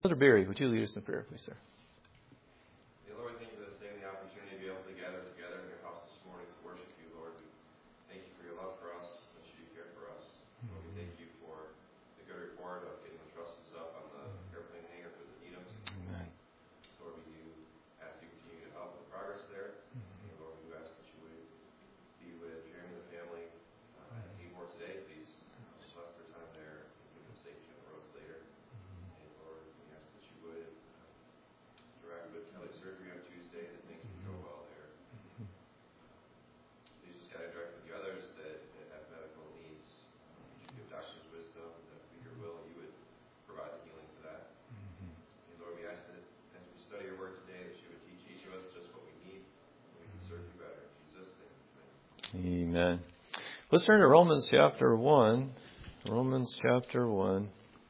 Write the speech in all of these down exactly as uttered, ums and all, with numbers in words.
Brother Barry, would you lead us in prayer, please, sir? Yeah, Lord, thank you for this day and the opportunity to be able to gather together in your house this morning to worship you, Lord. We thank you for your love for us, that you care for us. Lord, we thank you for the good report of getting the trusses up on the airplane hangar for the Needhams. Amen. Lord, we do ask you to continue to help with progress there. And Lord, we do ask that you would be with Jeremy and the family uh, at Haymore today. Please bless their time there and give them safety on the roads later. And Lord, we ask that you would direct with Kelly's surgery on Tuesday, that things would go well there. Please just guide and direct with the others that, that have medical needs. You should give doctors wisdom, that for your will you would provide the healing for that. And Lord, we ask that as we study your word today, that you would teach each of us just what we need, and we can serve you better. In Jesus' name, amen. Amen. Let's turn to Romans chapter one. Romans chapter one.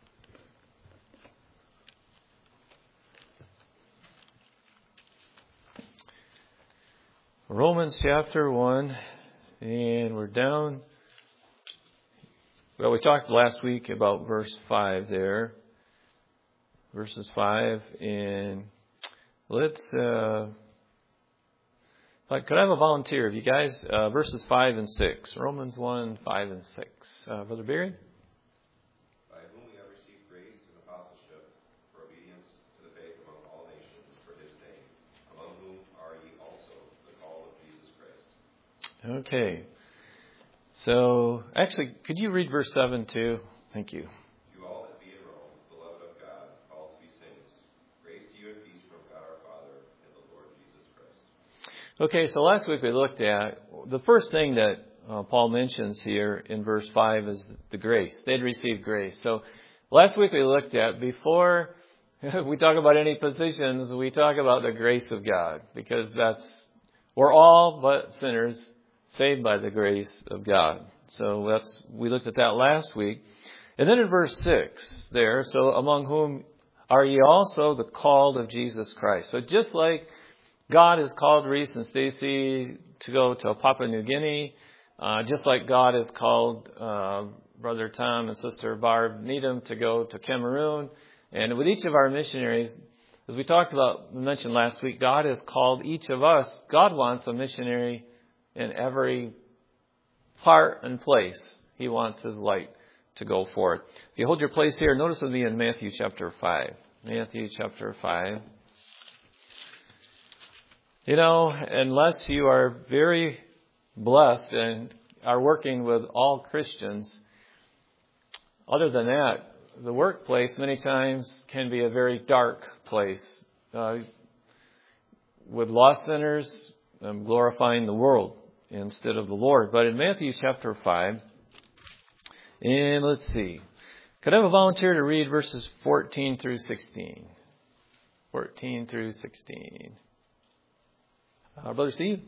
Romans chapter one, and we're down. Well, we talked last week about verse five there. Verses five, and let's, uh, could I have a volunteer of you guys? Uh, verses five and six. Romans one, five and six. Uh, Brother Barry? By whom we have received grace and apostleship for obedience to the faith among all nations for his name, among whom are ye also the called of Jesus Christ. Okay. So, actually, could you read verse seven too? Thank you. You all that be in Rome, beloved of God, called to be saints, grace to you and peace from God our Father and the Lord Jesus Christ. Okay, so last week we looked at the first thing that uh, Paul mentions here in verse five is the grace. They'd received grace. So last week we looked at, before we talk about any positions, we talk about the grace of God, because that's, we're all but sinners saved by the grace of God. So that's, we looked at that last week. And then in verse six there, so among whom are ye also the called of Jesus Christ. So just like God has called Reese and Stacy to go to Papua New Guinea, uh, just like God has called uh, Brother Tom and Sister Barb Needham to go to Cameroon. And with each of our missionaries, as we talked about, we mentioned last week, God has called each of us. God wants a missionary in every part and place. He wants his light to go forth. If you hold your place here, notice with me in Matthew chapter five. Matthew chapter five. You know, unless you are very blessed and are working with all Christians, other than that, the workplace many times can be a very dark place, uh, with lost sinners um, glorifying the world instead of the Lord. But in Matthew chapter five, and let's see, could I have a volunteer to read verses fourteen through sixteen? fourteen through sixteen. Uh, Brother Steve?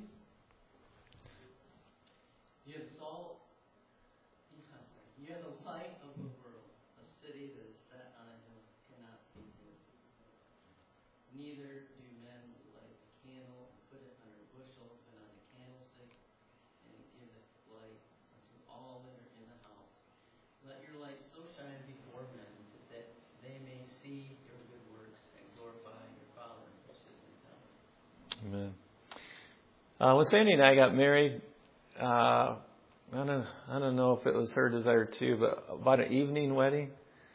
Ye are salt, ye are the light of the world. A city that is set on a hill cannot be hid. Neither do men light a candle and put it under a bushel, but on a candlestick, and it giveth light unto all that are in the house. Let your light so shine before men that they may see your good works and glorify your Father which is in heaven. Amen. Uh, when Sandy and I got married, uh, I don't, I don't know if it was her desire too, but about an evening wedding.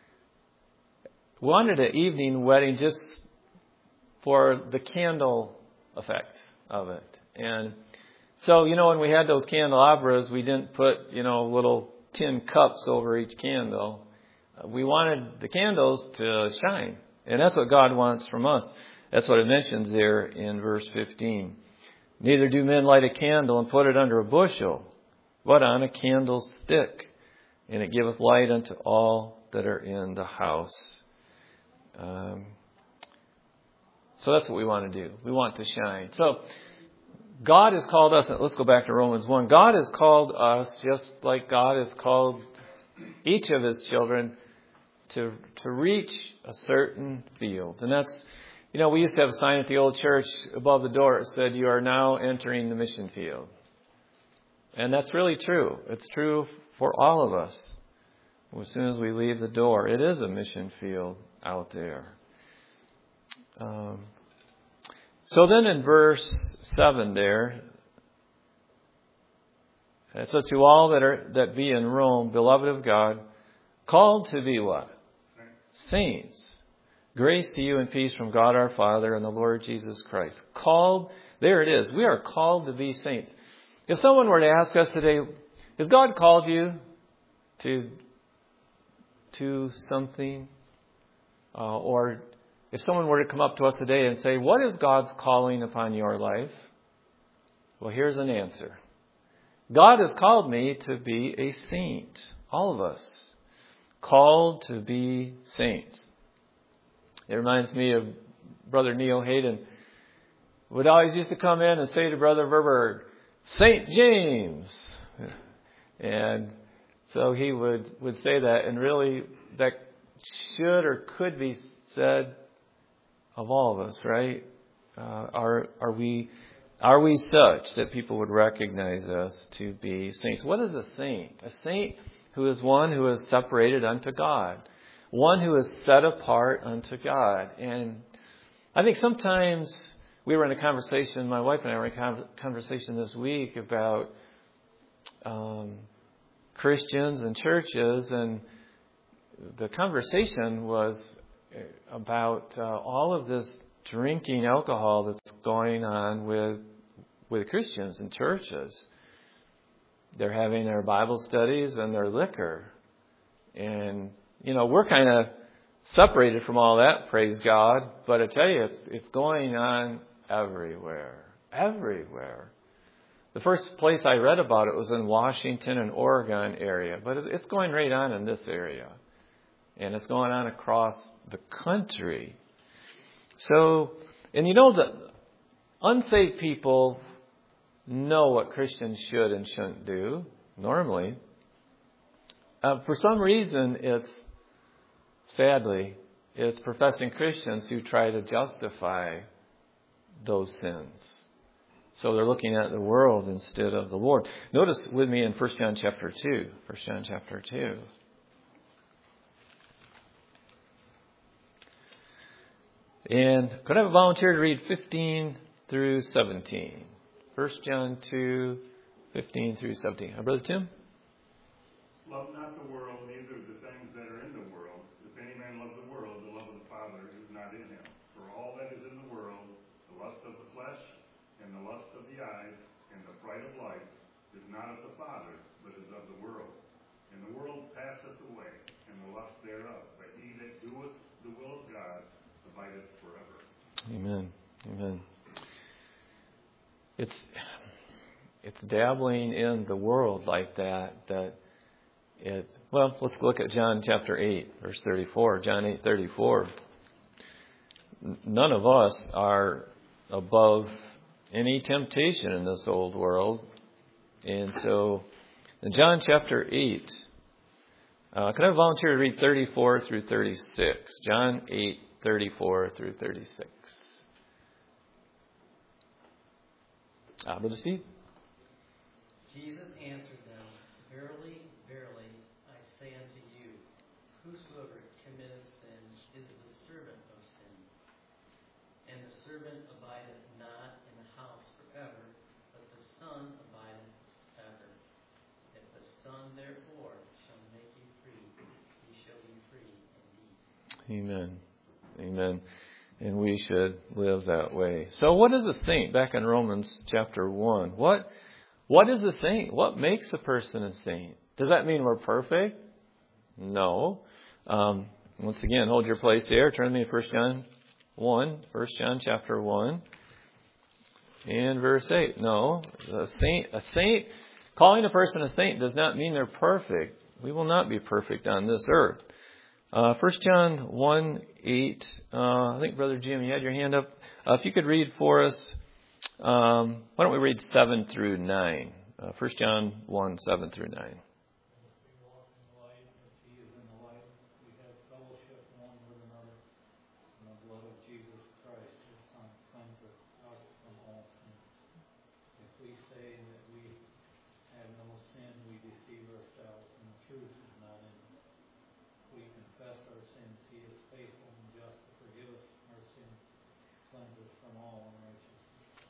We wanted an evening wedding just for the candle effect of it. And so, you know, when we had those candelabras, we didn't put, you know, little tin cups over each candle. Uh, we wanted the candles to shine. And that's what God wants from us. That's what it mentions there in verse fifteen. Neither do men light a candle and put it under a bushel, but on a candlestick, and it giveth light unto all that are in the house. Um, so that's what we want to do. We want to shine. So God has called us, let's go back to Romans one. God has called us just like God has called each of his children to, to reach a certain field. And that's, you know, we used to have a sign at the old church above the door. It said, you are now entering the mission field. And that's really true. It's true for all of us. As soon as we leave the door, it is a mission field out there. Um, so then in verse seven there, it says, to all that are that be in Rome, beloved of God, called to be what? Saints. Grace to you and peace from God our Father and the Lord Jesus Christ. Called, there it is. We are called to be saints. If someone were to ask us today, has God called you to, to something? Uh, or if someone were to come up to us today and say, what is God's calling upon your life? Well, here's an answer. God has called me to be a saint. All of us. Called to be saints. It reminds me of Brother Neil Hayden. Would always used to come in and say to Brother Verberg, Saint James. And so he would, would say that, and really that should or could be said of all of us, right? Uh, are are we are we such that people would recognize us to be saints? What is a saint? A saint who is one who is separated unto God. One who is set apart unto God. And I think sometimes we were in a conversation, my wife and I were in a conversation this week about um, Christians and churches, and the conversation was about uh, all of this drinking alcohol that's going on with with Christians and churches. They're having their Bible studies and their liquor. And, you know, we're kind of separated from all that, praise God. But I tell you, it's, it's going on everywhere. Everywhere. The first place I read about it was in Washington and Oregon area. But it's going right on in this area. And it's going on across the country. So, and you know that unsaved people know what Christians should and shouldn't do, normally. Uh, for some reason, it's, sadly, it's professing Christians who try to justify those sins. So they're looking at the world instead of the Lord. Notice with me in First John chapter two. First John chapter two. And could I have a volunteer to read fifteen through seventeen? First John two, fifteen through seventeen. Uh, Brother Tim? Love not the world, neither the things that are in the world. If any man love the world, the love of the Father is not in him. For all that is in the world, the lust of the flesh, and the lust of the eyes, and the pride of life, is not of the Father, but is of the world. And the world passeth away, and the lust thereof. But he that doeth the will of God abideth forever. Amen. Amen. It's it's dabbling in the world like that that it. Well, let's look at John chapter eight, verse thirty-four. John eight thirty-four. None of us are above any temptation in this old world, and so in John chapter eight, uh, can I volunteer to read thirty-four through thirty-six? John eight thirty-four through thirty-six. Uh, Brother Steve? Jesus answered them, Verily, verily, I say unto you, whosoever committeth sin is the servant of sin. And the servant abideth not in the house forever, but the Son abideth ever. If the Son therefore shall make you free, ye shall be free indeed. Amen. Amen. And we should live that way. So what is a saint? Back in Romans chapter one. What what is a saint? What makes a person a saint? Does that mean we're perfect? No. Um, once again, hold your place there. Turn to me to First John one. First John chapter one. And verse eight. No. A saint a saint calling a person a saint does not mean they're perfect. We will not be perfect on this earth. Uh, First John one, eight, uh, I think Brother Jim, you had your hand up. Uh, if you could read for us, um, why don't we read seven through nine? Uh, First John one, seven through nine.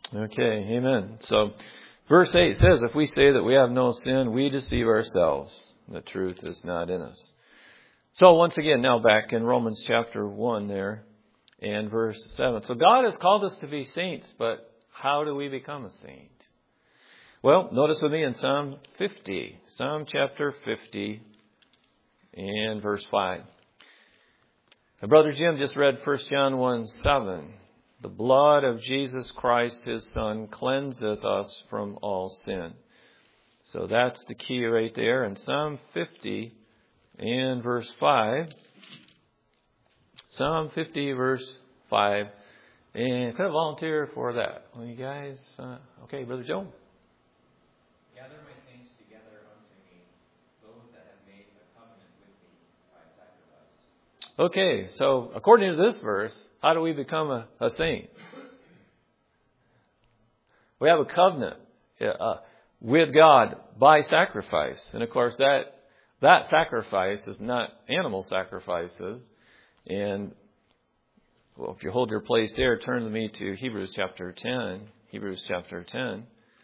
Okay, amen. So, verse eight says, if we say that we have no sin, we deceive ourselves. The truth is not in us. So, once again, now back in Romans chapter one there and verse seven. So, God has called us to be saints, but how do we become a saint? Well, notice with me in Psalm fifty. Psalm chapter fifty and verse five. Now, Brother Jim just read First John one seven. The blood of Jesus Christ, His Son, cleanseth us from all sin. So that's the key right there. In Psalm fifty and verse five. Psalm fifty verse five. And could I volunteer for that? Well, you guys, uh, okay, Brother Joe. Gather my saints together unto me, those that have made a covenant with me by sacrifice. Okay, so according to this verse, how do we become a, a saint? We have a covenant uh, with God by sacrifice. And of course, that that sacrifice is not animal sacrifices. And well, if you hold your place there, turn with me to Hebrews chapter ten. Hebrews chapter ten.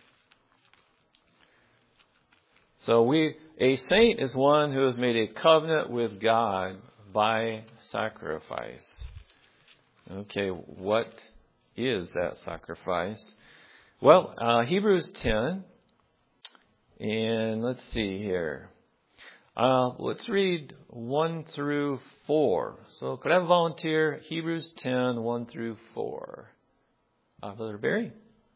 So we, a saint is one who has made a covenant with God by sacrifice. Okay, what is that sacrifice? Well, uh, Hebrews ten, and let's see here. Uh, let's read one through four. So could I have a volunteer? Hebrews ten, one through four. Uh, Brother Barry?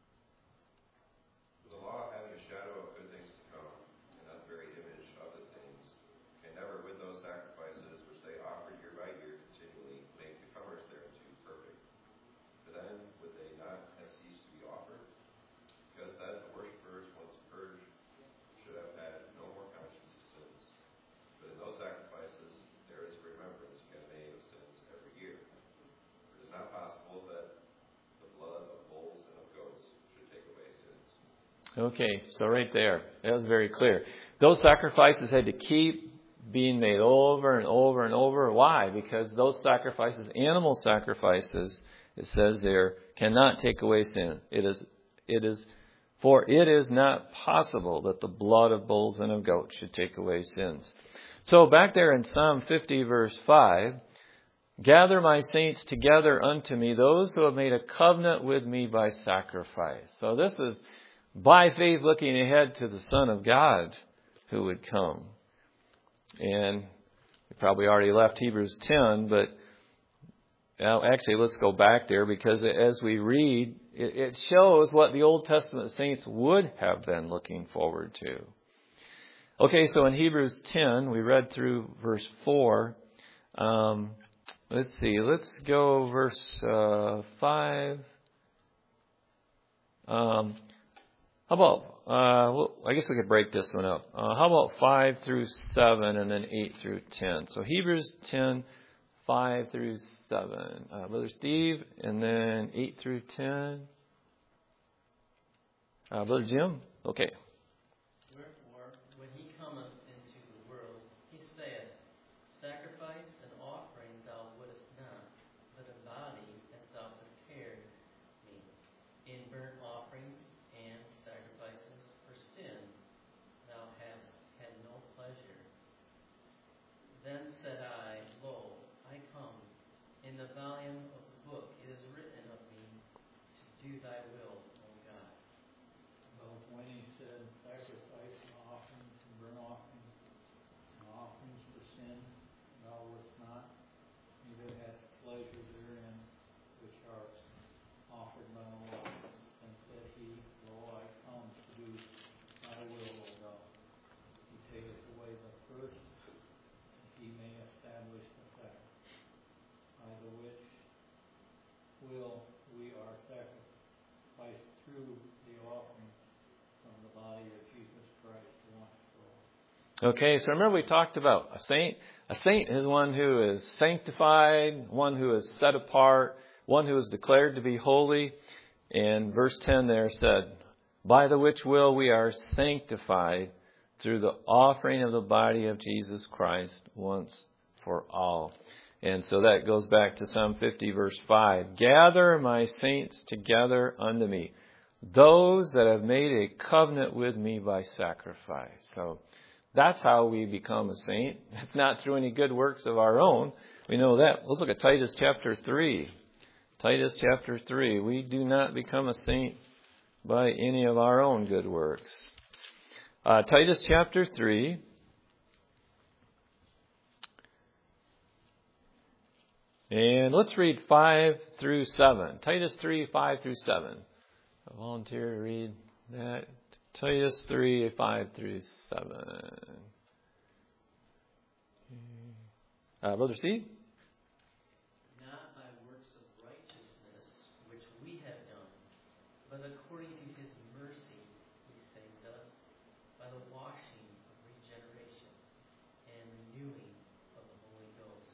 The law having a shadow of good things to come, and not the very image of the things, can never with those sacrifices which they offered year by year continually make the comers thereunto perfect. For then would they not have ceased to be offered? Because then the worshippers, once purged, should have had no more conscience of sins. But in those sacrifices there is remembrance again made of sins every year. For it is not possible that the blood of bulls and of goats should take away sins. Okay, so right there, that was very clear. Those sacrifices had to keep being made over and over and over. Why? Because those sacrifices, animal sacrifices, it says there, cannot take away sin. It is, it is, for it is not possible that the blood of bulls and of goats should take away sins. So back there in Psalm fifty verse five, gather my saints together unto me, those who have made a covenant with me by sacrifice. So this is by faith looking ahead to the Son of God who would come. And we probably already left Hebrews ten, but well, actually let's go back there, because as we read, it, it shows what the Old Testament saints would have been looking forward to. Okay, so in Hebrews ten, we read through verse four. Um, let's see, let's go verse uh, five. Um, how about, uh, well, I guess we could break this one up. Uh, how about five through seven and then eight through ten? So Hebrews ten, five through seven. Uh, Brother Steve, and then eight through ten. Uh, Brother Jim? Okay. Wherefore, when he cometh into the world, he saith, Sacrifice and offering thou wouldest not, but a body hast thou prepared me. In burnt offerings and sacrifices for sin thou hast had no pleasure. Then said I, Lo, I come. In the volume of the book it is written of me to do thy will, O God. Well, when he said sacrifice and offerings and burnt offerings and offerings for sin, thou wouldst not, neither hadst pleasure therein, which are offered by the law. And said he, Lo, I come to do thy will, O God. He taketh away the first, that he may establish the second, by the which will we are sacrificed through the offering from the body of Jesus Christ once for all. Okay, so remember we talked about a saint. A saint is one who is sanctified, one who is set apart, one who is declared to be holy. And verse ten there said, by the which will we are sanctified through the offering of the body of Jesus Christ once for all. And so that goes back to Psalm fifty verse five. Gather my saints together unto me. those that have made a covenant with me by sacrifice. So that's how we become a saint. It's not through any good works of our own. We know that. Let's look at Titus chapter three. Titus chapter three. We do not become a saint by any of our own good works. Uh, Titus chapter three. And let's read five through seven. Titus three, five through seven. A volunteer to read that. Titus three, five through seven. Uh, Brother Steve? Not by works of righteousness, which we have done, but according to his mercy he saved us by the washing of regeneration and renewing of the Holy Ghost,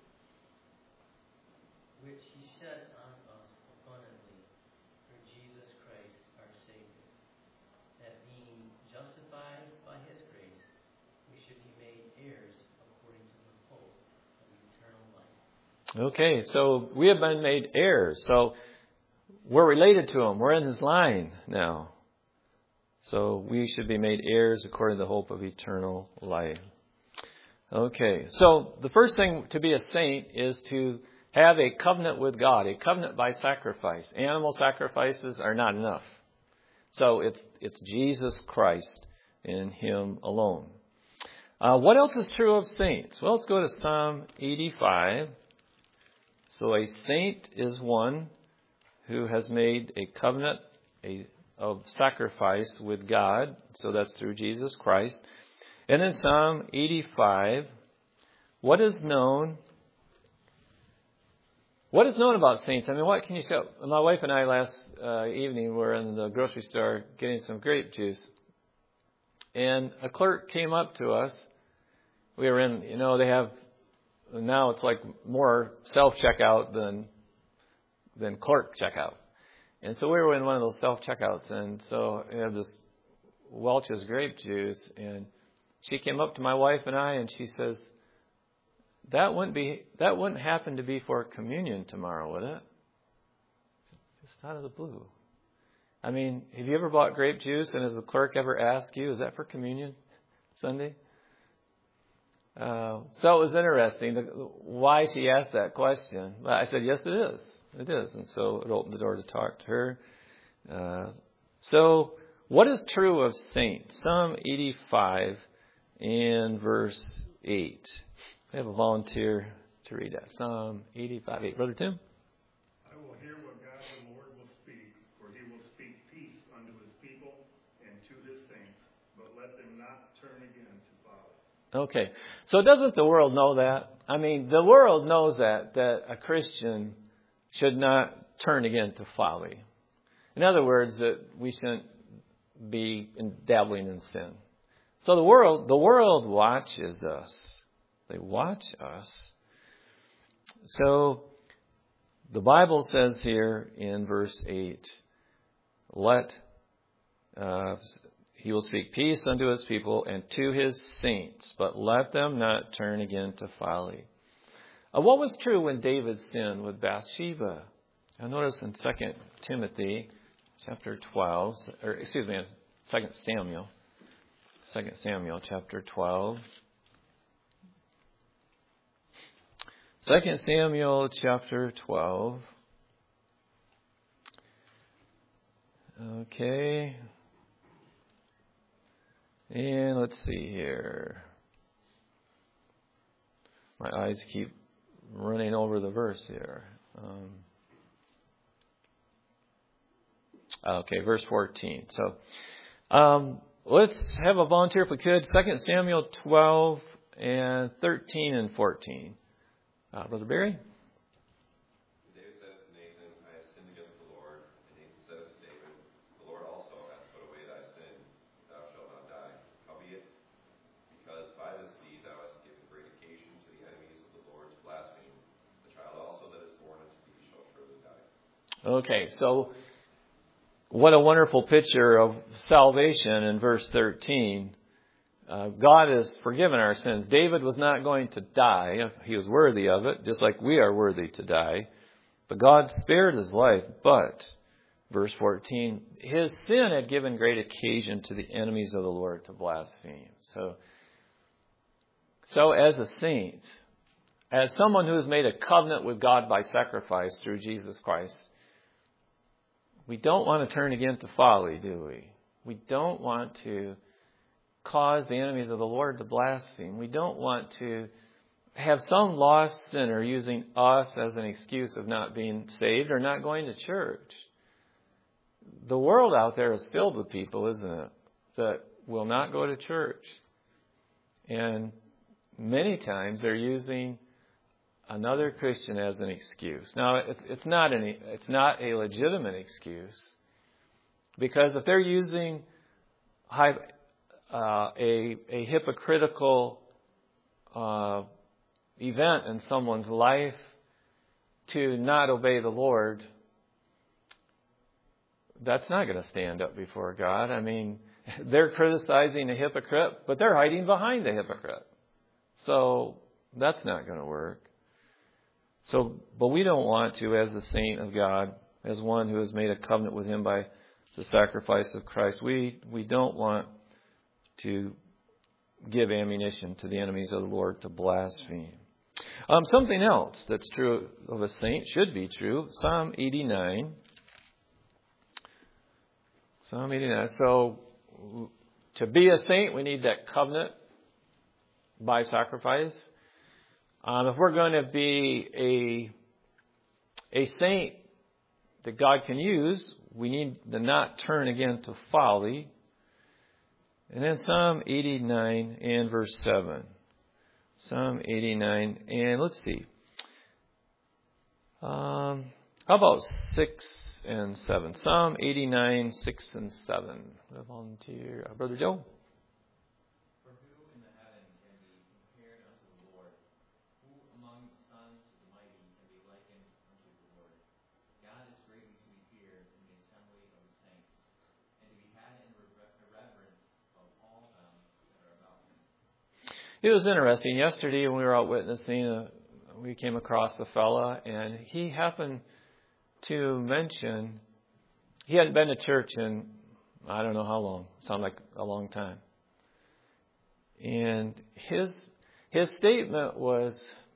which he shed on us abundantly through Jesus Christ our Savior, that being justified by his grace, we should be made heirs according to the hope of eternal life. Okay, so we have been made heirs. So we're related to him. We're in his line now. So we should be made heirs according to the hope of eternal life. Okay, so the first thing to be a saint is to have a covenant with God, a covenant by sacrifice. Animal sacrifices are not enough. So it's it's Jesus Christ and him alone. Uh, what else is true of saints? Well, let's go to Psalm eighty-five. So a saint is one who has made a covenant a, of sacrifice with God. So that's through Jesus Christ. And in Psalm eighty-five, what is known... What is known about saints? I mean, what can you say? My wife and I last uh, evening were in the grocery store getting some grape juice. And a clerk came up to us. We were in, you know, they have, now it's like more self-checkout than, than clerk checkout. And so we were in one of those self-checkouts. And so we had this Welch's grape juice. And she came up to my wife and I and she says, That wouldn't be. That wouldn't happen to be for communion tomorrow, would it? Just out of the blue. I mean, have you ever bought grape juice and has the clerk ever asked you, is that for communion Sunday? Uh, so it was interesting why she asked that question. I said, yes, it is. It is. And so it opened the door to talk to her. Uh, so what is true of saints? Psalm eighty-five and verse eight. I have a volunteer to read that. Psalm eighty-five, eight. Brother Tim? I will hear what God the Lord will speak, for he will speak peace unto his people and to his saints, but let them not turn again to folly. Okay. So doesn't the world know that? I mean, the world knows that, that a Christian should not turn again to folly. In other words, that we shouldn't be dabbling in sin. So the world, the world watches us. They watch us. So the Bible says here in verse eight, let, uh, he will speak peace unto his people and to his saints, but let them not turn again to folly. Uh, what was true when David sinned with Bathsheba? I notice in Second Timothy chapter twelve, or excuse me, Second Samuel, Second Samuel chapter twelve. Second Samuel chapter twelve. Okay. And let's see here. My eyes keep running over the verse here. Um, okay, verse fourteen. So um, let's have a volunteer if we could. Second Samuel twelve and thirteen and fourteen. Uh, Brother Barry? David said to Nathan, I have sinned against the Lord. And Nathan said to David, the Lord also hath put away thy sin. Thou shalt not die. Howbeit, because by this deed thou hast given great occasion to the enemies of the Lord to blaspheme, the child also that is born unto thee shall surely die. Okay, so what a wonderful picture of salvation in verse thirteen. Uh, God has forgiven our sins. David was not going to die. He was worthy of it, just like we are worthy to die. But God spared his life. But verse fourteen, his sin had given great occasion to the enemies of the Lord to blaspheme. So, so as a saint, as someone who has made a covenant with God by sacrifice through Jesus Christ, we don't want to turn again to folly, do we? We don't want to cause the enemies of the Lord to blaspheme. We don't want to have some lost sinner using us as an excuse of not being saved or not going to church. The world out there is filled with people, isn't it, that will not go to church. And many times they're using another Christian as an excuse. Now, it's, it's not any, it's not a legitimate excuse, because if they're using high, uh, a a hypocritical uh, event in someone's life to not obey the Lord, that's not going to stand up before God. I mean, they're criticizing a hypocrite, but they're hiding behind the hypocrite. So that's not going to work. So, but we don't want to, as a saint of God, as one who has made a covenant with Him by the sacrifice of Christ, we, we don't want to give ammunition to the enemies of the Lord to blaspheme. Um, something else that's true of a saint, should be true, Psalm eighty-nine. Psalm eighty-nine. So, to be a saint, we need that covenant by sacrifice. Um, if we're going to be a a saint that God can use, we need to not turn again to folly. And then Psalm eighty-nine and verse seven. Psalm eighty-nine and let's see. Um, how about six and seven? Psalm eighty-nine, six and seven. A volunteer, uh, Brother Joe. It was interesting. Yesterday when we were out witnessing, uh, we came across a fella, and he happened to mention he hadn't been to church in I don't know how long. Sounded like a long time. And his his statement was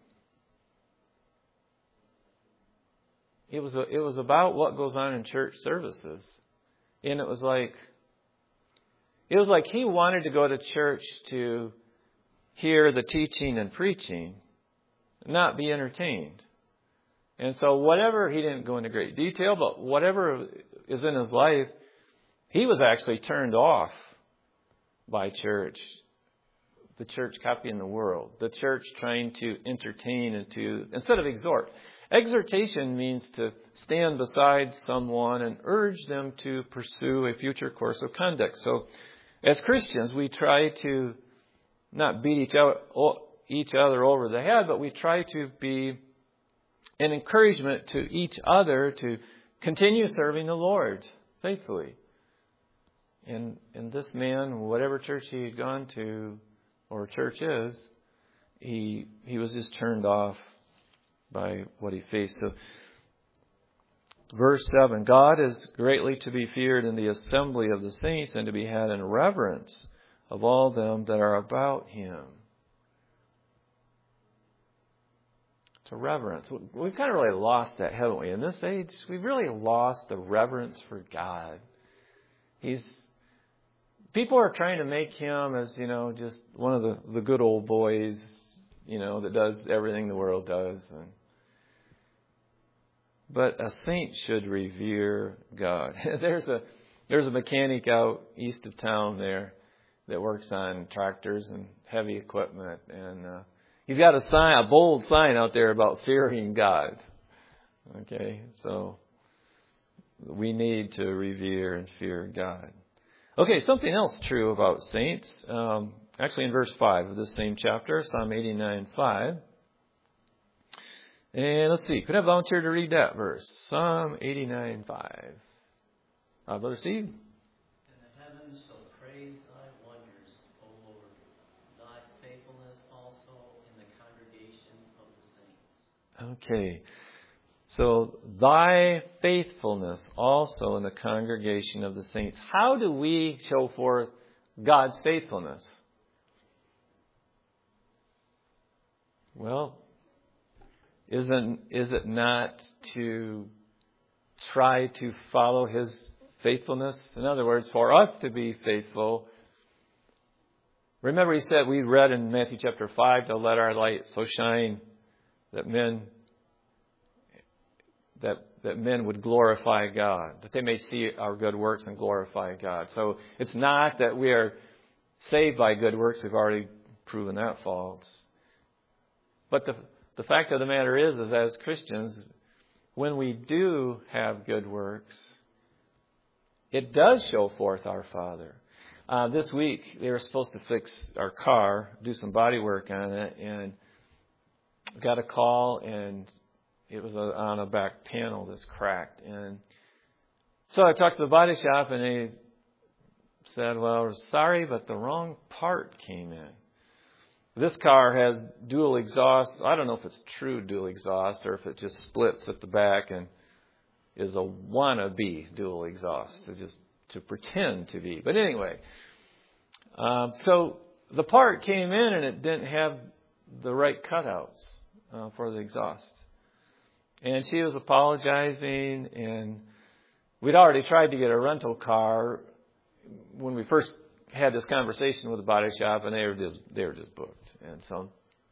it was a, it was about what goes on in church services, and it was like it was like he wanted to go to church to hear the teaching and preaching, not be entertained. And so whatever, he didn't go into great detail, but whatever is in his life, he was actually turned off by church. The church copying the world. The church trying to entertain and to, instead of exhort. Exhortation means to stand beside someone and urge them to pursue a future course of conduct. So as Christians, we try to not beat each other, each other over the head, but we try to be an encouragement to each other to continue serving the Lord faithfully. And, and this man, whatever church he had gone to, or church is, he he was just turned off by what he faced. So, verse seven, God is greatly to be feared in the assembly of the saints and to be had in reverence of all them that are about Him. To reverence. We've kind of really lost that, haven't we? In this age, we've really lost the reverence for God. He's people are trying to make Him as, you know, just one of the, the good old boys, you know, that does everything the world does. And, but a saint should revere God. there's a there's a mechanic out east of town there that works on tractors and heavy equipment, and uh, he's got a sign, a bold sign out there about fearing God. Okay, so we need to revere and fear God. Okay, something else true about saints. Um, actually, in verse five of this same chapter, Psalm eighty-nine, five. And let's see, could I volunteer to read that verse? Psalm eighty-nine, five. Uh, Brother Steve. And the heavens shall praise thy wonders, O Lord, thy faithfulness also in the congregation of the saints. Okay. So, thy faithfulness also in the congregation of the saints. How do we show forth God's faithfulness? Well, isn't, is it not to try to follow His faithfulness? In other words, for us to be faithful. Remember, He said, we read in Matthew chapter five, to let our light so shine that men that that men would glorify God, that they may see our good works and glorify God. So it's not that we are saved by good works. We've already proven that false. But the the fact of the matter is, is as Christians, when we do have good works, it does show forth our Father. Uh, this week, they were supposed to fix our car, do some body work on it, and got a call, and it was a, on a back panel that's cracked. And so I talked to the body shop, and they said, well, sorry, but the wrong part came in. This car has dual exhaust. I don't know if it's true dual exhaust or if it just splits at the back and is a wannabe dual exhaust, to just to pretend to be. But anyway, um, so the part came in and it didn't have the right cutouts uh, for the exhaust. And she was apologizing, and we'd already tried to get a rental car when we first had this conversation with the body shop, and they were just they were just booked. And so,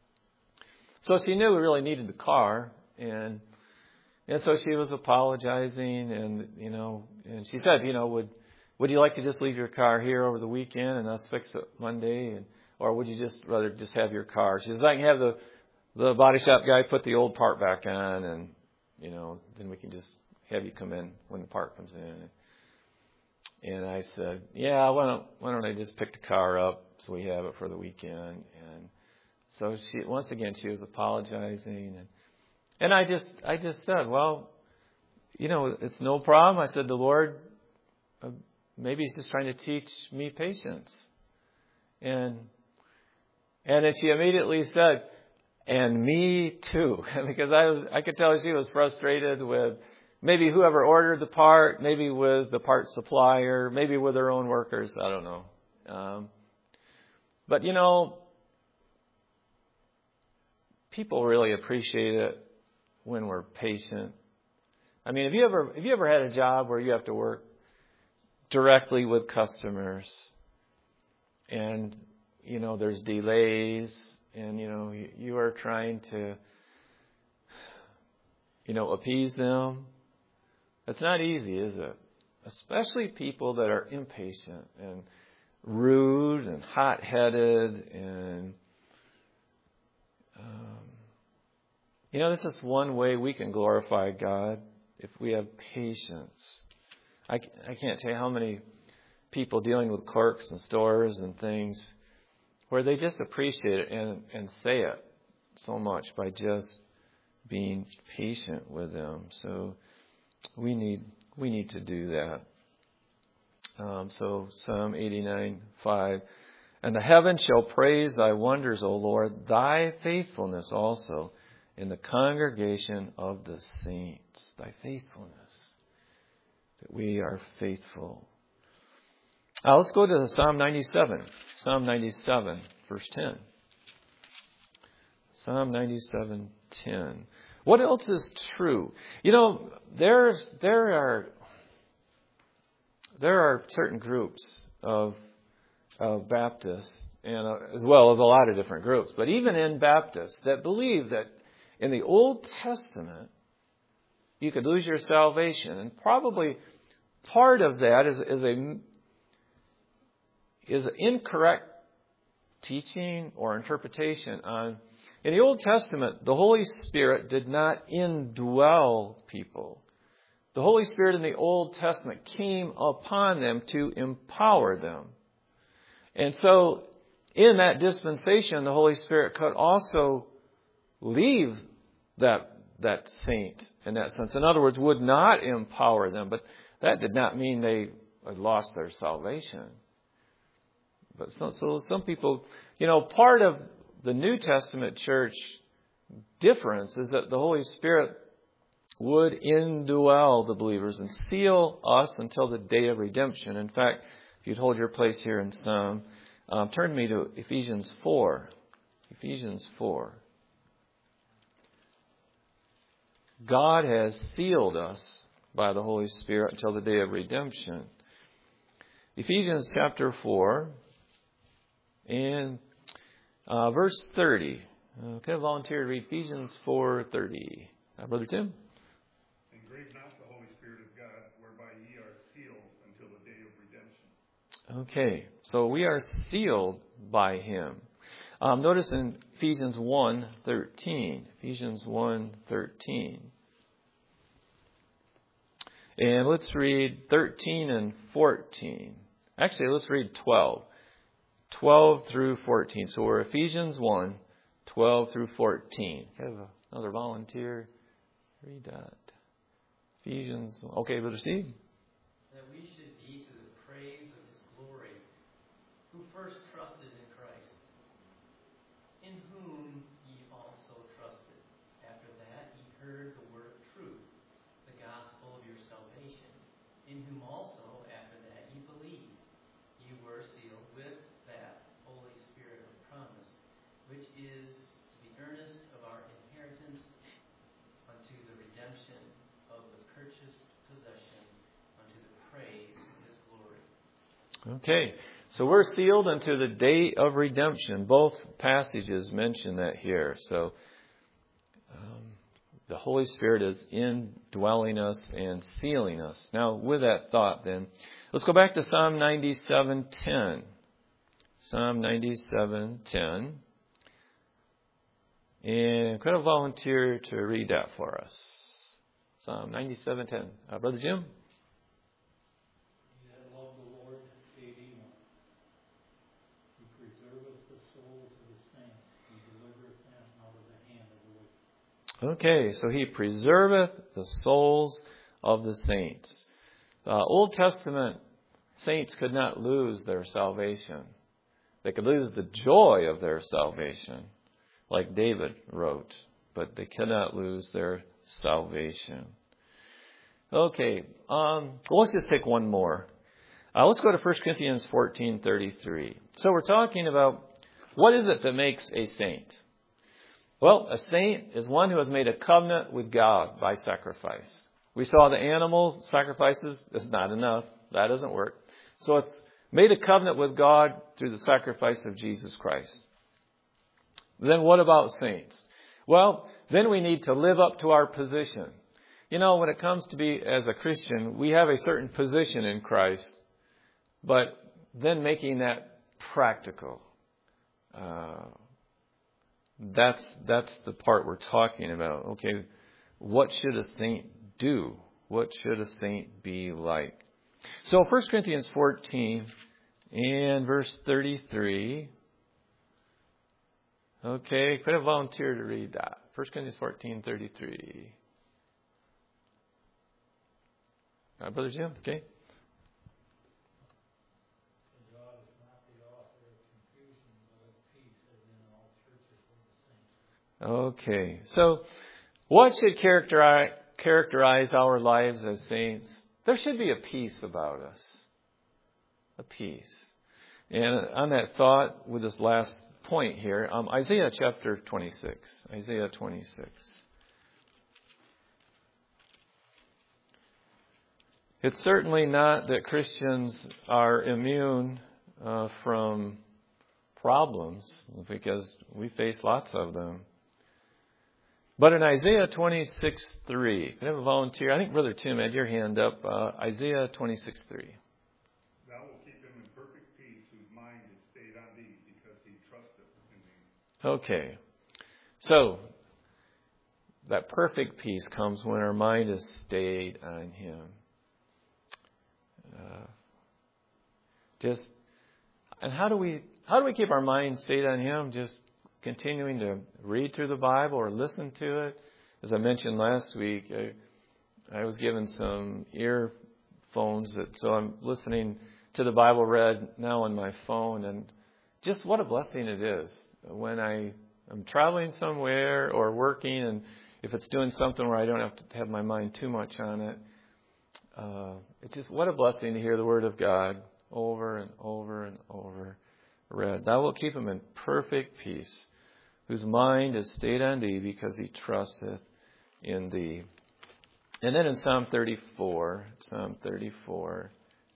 so she knew we really needed the car, and and so she was apologizing, and you know, and she said, you know, would would you like to just leave your car here over the weekend and us fix it Monday, and or would you just rather just have your car? She says, I can have the the body shop guy put the old part back on, and you know, then we can just have you come in when the part comes in. And I said, yeah, why don't why don't I just pick the car up so we have it for the weekend? And so she once again she was apologizing, and and I just I just said, well, you know, it's no problem. I said, the Lord uh, maybe He's just trying to teach me patience. And and then she immediately said, and me too, because I was I could tell she was frustrated with maybe whoever ordered the part, maybe with the part supplier, maybe with their own workers. I don't know. Um, but, you know, people really appreciate it when we're patient. I mean, have you ever have you ever had a job where you have to work directly with customers and, you know, there's delays and, you know, you, you are trying to, you know, appease them? It's not easy, is it? Especially people that are impatient and rude and hot-headed and, um, you know, this is one way we can glorify God if we have patience. I, I can't tell you how many people dealing with clerks and stores and things where they just appreciate it and, and say it so much by just being patient with them. So we need we need to do that. Um, so Psalm eighty-nine five, and the heavens shall praise thy wonders, O Lord, thy faithfulness also in the congregation of the saints. Thy faithfulness, that we are faithful. Uh, let's go to Psalm ninety-seven. Psalm ninety-seven, verse ten. Psalm ninety-seven ten. What else is true? You know, there there are there are certain groups of of Baptists, and uh, as well as a lot of different groups, but even in Baptists that believe that in the Old Testament you could lose your salvation, and probably part of that is is a is an incorrect teaching or interpretation on. In the Old Testament, the Holy Spirit did not indwell people. The Holy Spirit in the Old Testament came upon them to empower them. And so, in that dispensation, the Holy Spirit could also leave that, that saint in that sense. In other words, would not empower them. But that did not mean they had lost their salvation. But so, so some people, you know, part of the New Testament church difference is that the Holy Spirit would indwell the believers and seal us until the day of redemption. In fact, if you'd hold your place here in Psalm, um, turn me to Ephesians four. Ephesians four. God has sealed us by the Holy Spirit until the day of redemption. Ephesians chapter four and uh, verse thirty. Uh, can I volunteer to read Ephesians four thirty? Uh, Brother Tim? And grieve not the Holy Spirit of God, whereby ye are sealed until the day of redemption. Okay, so we are sealed by Him. Um, notice in Ephesians one thirteen. Ephesians one thirteen. And let's read thirteen and fourteen. Actually, let's read twelve. twelve through fourteen. So we're Ephesians one, twelve through fourteen. Can I have another volunteer? Read that. Ephesians. Okay, Brother Steve. That we should be to the praise of His glory, who first trusted in Christ, in whom ye also trusted. After that ye heard the word of truth, the gospel of your salvation, in whom also after that ye believed. You were sealed with that Holy Spirit of promise, which is the earnest of our inheritance unto the redemption of the purchased possession, unto the praise of His glory. Okay, so we're sealed unto the day of redemption. Both passages mention that here. So um, the Holy Spirit is indwelling us and sealing us. Now, with that thought, then, let's go back to Psalm ninety-seven ten. Psalm ninety-seven ten. And could I volunteer to read that for us? Psalm ninety-seven ten. Uh, Brother Jim? He that love the Lord, eighty-one. He preserveth the souls of the saints. He delivereth them out of the hand of the wicked. Okay, so He preserveth the souls of the saints. Uh, Old Testament saints could not lose their salvation. They could lose the joy of their salvation, like David wrote, but they cannot lose their salvation. Okay, um, well, let's just take one more. Uh, let's go to First Corinthians fourteen thirty-three. So we're talking about what is it that makes a saint? Well, a saint is one who has made a covenant with God by sacrifice. We saw the animal sacrifices. That's not enough. That doesn't work. So it's made a covenant with God through the sacrifice of Jesus Christ. Then what about saints? Well, then we need to live up to our position. You know, when it comes to be as a Christian, we have a certain position in Christ, but then making that practical. Uh, that's that's the part we're talking about. Okay, what should a saint do? What should a saint be like? So First Corinthians fourteen and verse thirty-three. Okay, could I volunteer to read that? First Corinthians fourteen thirty-three. Uh, Brother Jim, okay. God is not the author of confusion, but of peace, as in all churches of the saints. Okay, so what should characterize characterize our lives as saints? There should be a peace about us. A peace. And on that thought, with this last point here, um, Isaiah chapter twenty-six. Isaiah twenty-six. It's certainly not that Christians are immune uh, from problems, because we face lots of them. But in Isaiah twenty-six three, can I have a volunteer? I think Brother Tim had your hand up. Uh, Isaiah twenty-six three. Thou wilt keep him in perfect peace, whose mind is stayed on thee, because he trusteth in thee. Okay. So, that perfect peace comes when our mind is stayed on Him. Uh, just, and how do we, how do we keep our mind stayed on Him? Just continuing to read through the Bible or listen to it. As I mentioned last week, I, I was given some earphones, that, so I'm listening to the Bible read now on my phone, and just what a blessing it is when I am traveling somewhere or working, and if it's doing something where I don't have to have my mind too much on it, uh, it's just what a blessing to hear the Word of God over and over and over read. Thou wilt keep him in perfect peace, whose mind is stayed on thee, because he trusteth in thee. And then in Psalm thirty-four, Psalm thirty-four,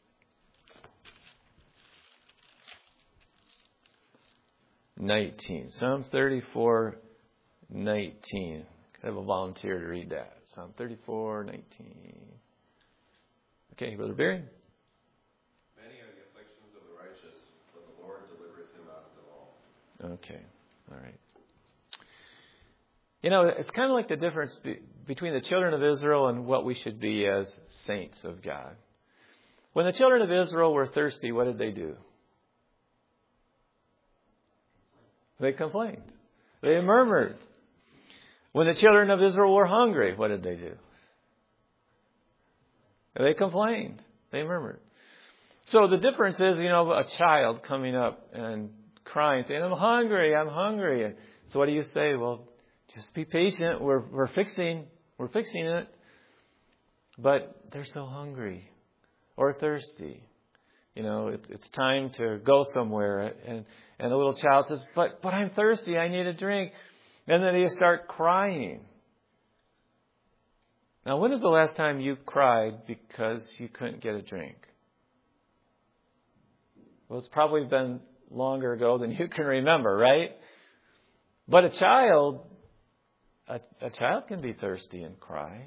nineteen. Psalm thirty-four, nineteen. I have a volunteer to read that. Psalm thirty-four, nineteen. Okay, Brother Barry. Many are the afflictions of the righteous, but the Lord delivereth him out of them all. Okay, all right. You know, it's kind of like the difference be- between the children of Israel and what we should be as saints of God. When the children of Israel were thirsty, what did they do? They complained. They murmured. When the children of Israel were hungry, what did they do? They complained. They murmured. So the difference is, you know, a child coming up and crying, saying, I'm hungry, I'm hungry. So what do you say? Well, just be patient. We're we're fixing we're fixing it. But they're so hungry or thirsty. You know, it, it's time to go somewhere. And, and the little child says, but but I'm thirsty, I need a drink. And then they start crying. Now, when was the last time you cried because you couldn't get a drink? Well, it's probably been longer ago than you can remember, right? But a child, a, a child can be thirsty and cry.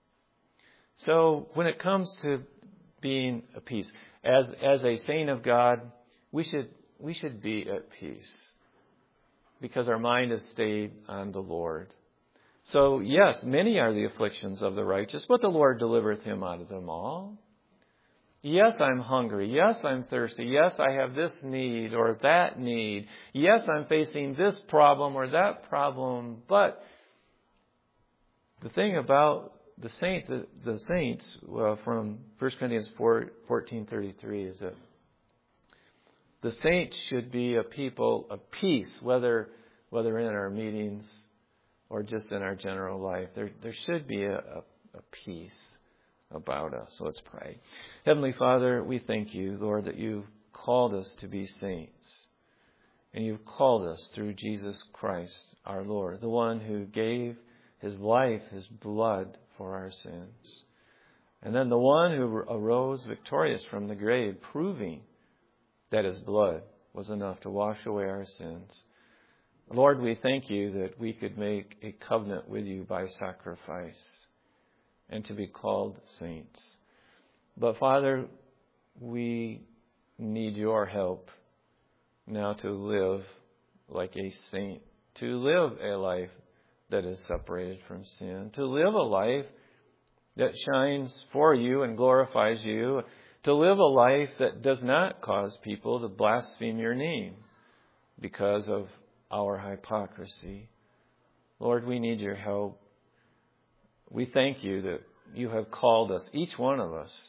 So when it comes to being at peace, as as a saint of God, we should we should be at peace because our mind is stayed on the Lord. So, yes, many are the afflictions of the righteous, but the Lord delivereth him out of them all. Yes, I'm hungry. Yes, I'm thirsty. Yes, I have this need or that need. Yes, I'm facing this problem or that problem. But the thing about the saints, the, the saints uh, from First Corinthians fourteen thirty-three is that the saints should be a people of peace, whether whether in our meetings or just in our general life. There there should be a, a, a peace about us. So let's pray. Heavenly Father, we thank you, Lord, that you've called us to be saints. And you've called us through Jesus Christ, our Lord, the one who gave his life, his blood for our sins. And then the one who arose victorious from the grave, proving that his blood was enough to wash away our sins. Lord, we thank you that we could make a covenant with you by sacrifice and to be called saints. But Father, we need your help now to live like a saint, to live a life that is separated from sin, to live a life that shines for you and glorifies you, to live a life that does not cause people to blaspheme your name because of our hypocrisy. Lord, we need your help. We thank you that you have called us, each one of us.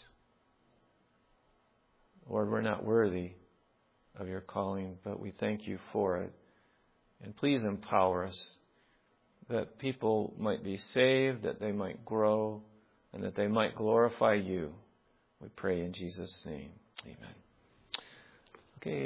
Lord, we're not worthy of your calling, but we thank you for it. And please empower us that people might be saved, that they might grow, and that they might glorify you. We pray in Jesus' name. Amen.